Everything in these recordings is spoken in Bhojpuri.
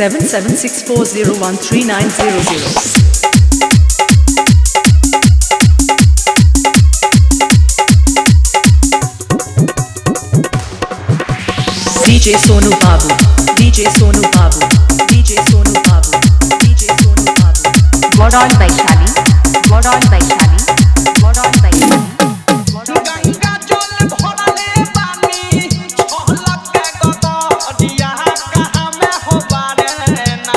7764013900. DJ Sonu Babu, DJ Sonu Babu, DJ Sonu Babu, DJ Sonu Babu. Modern Vaishali, Modern Vaishali, Modern Vaishali. Ganga जल भरले पानी छलक के गगडिया कहाँ में हो बारे ना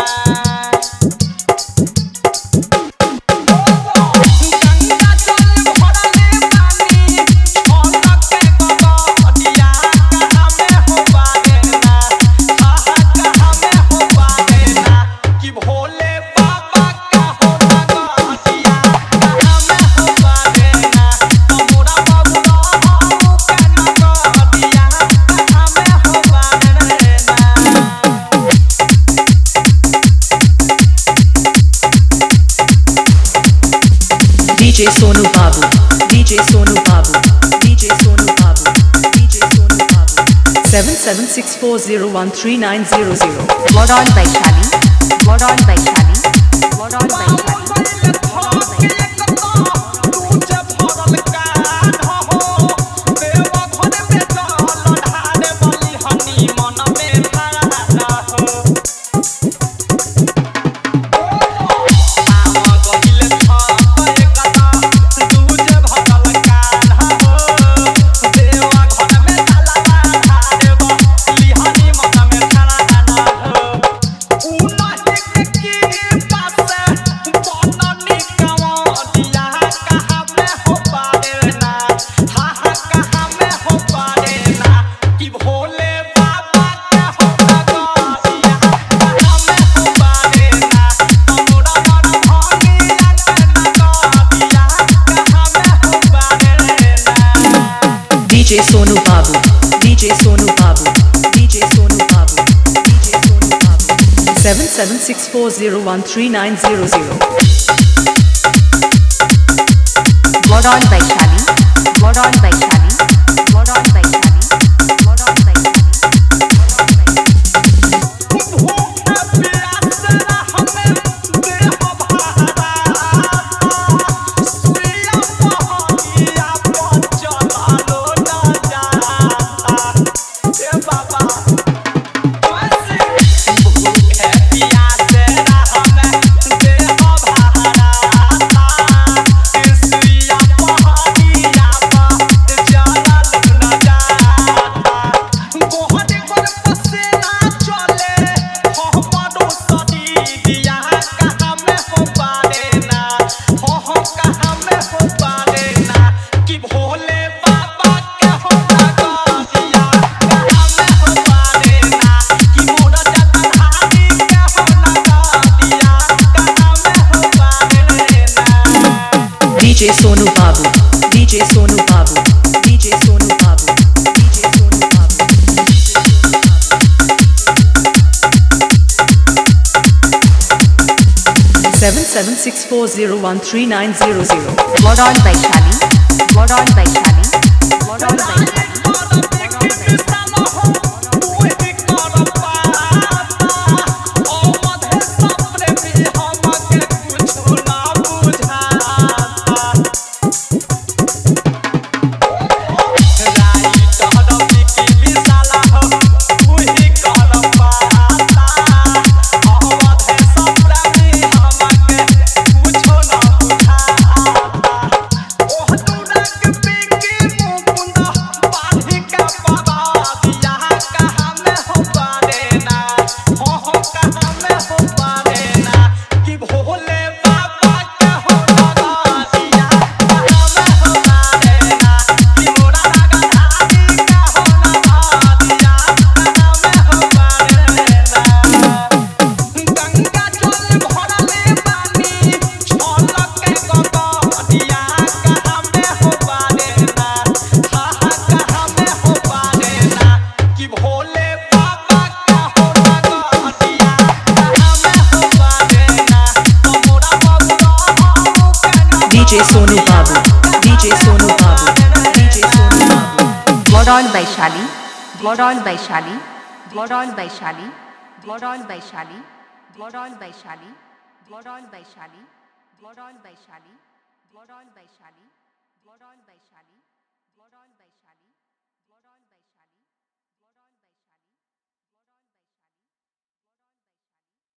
गंगा जल भरले पानी छलक के गगडिया कहाँ में हो बारे ना कहाँ में हो बारे ना कि भोले बाबा का हो गगडिया कहाँ में हो बारे ना मोरा बाबू के गगडिया कहाँ में हो बारे ना DJ Sonu Babu, DJ Sonu Babu, DJ Sonu Babu, DJ Sonu Babu. 7764013900. Modern Vaishali, Modern Vaishali, Modern Vaishali. DJ Sonu Babu, DJ Sonu Babu, DJ Sonu Babu, DJ Sonu Babu. 7764013900. Modern Vaishali, Modern Vaishali, Modern Vaishali, Modern Vaishali. DJ Sonu Babu, DJ Sonu Babu, DJ Sonu Babu, DJ Sonu Babu. 7764013900. Modern Vaishali, Modern Vaishali, Modern Vaishali. DJ Sonu Babu, DJ Sonu Babu, DJ Sonu Babu. Modern Vaishali, Modern Vaishali, Modern Vaishali, Modern Vaishali. Ghodal Vaishali, Ghodal Vaishali, Ghodal Vaishali, Ghodal Vaishali, Ghodal Vaishali, Ghodal Vaishali.